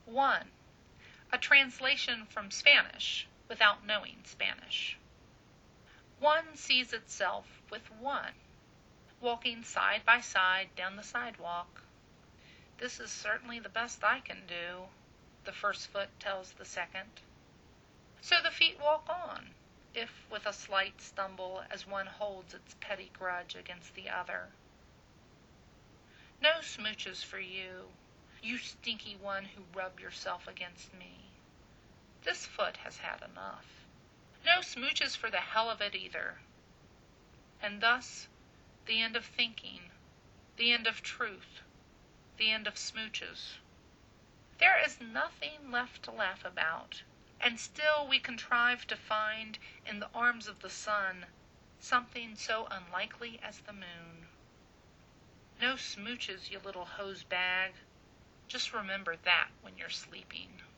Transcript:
One, a translation from Spanish without knowing Spanish. One sees itself with one, walking side by side down the sidewalk. This is certainly the best I can do, the first foot tells the second. So the feet walk on, if with a slight stumble as one holds its petty grudge against the other. No smooches for you, you stinky one who rub yourself against me. This foot has had enough. No smooches for the hell of it either. And thus, the end of thinking, the end of truth, the end of smooches. There is nothing left to laugh about, and still we contrive to find in the arms of the sun something so unlikely as the moon. No smooches, you little hose bag. Just remember that when you're sleeping.